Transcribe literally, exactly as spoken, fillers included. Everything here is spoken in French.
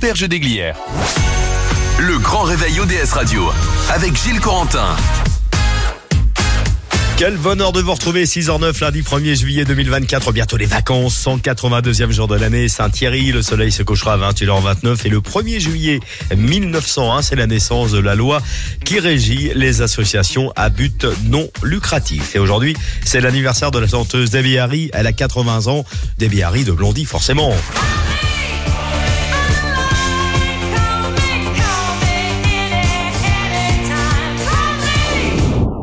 Perche d'Aiglière. Le grand réveil O D S Radio avec Gilles Corentin. Quel bonheur de vous retrouver, six heures neuf, lundi premier juillet deux mille vingt-quatre. Bientôt les vacances, cent quatre-vingt-deuxième jour de l'année, Saint-Thierry. Le soleil se couchera à vingt et une heures vingt-neuf. Et le premier juillet mille neuf cent un, c'est la naissance de la loi qui régit les associations à but non lucratif. Et aujourd'hui, c'est l'anniversaire de la chanteuse Debbie Harry. Elle a quatre-vingts ans. Debbie Harry de Blondie, forcément.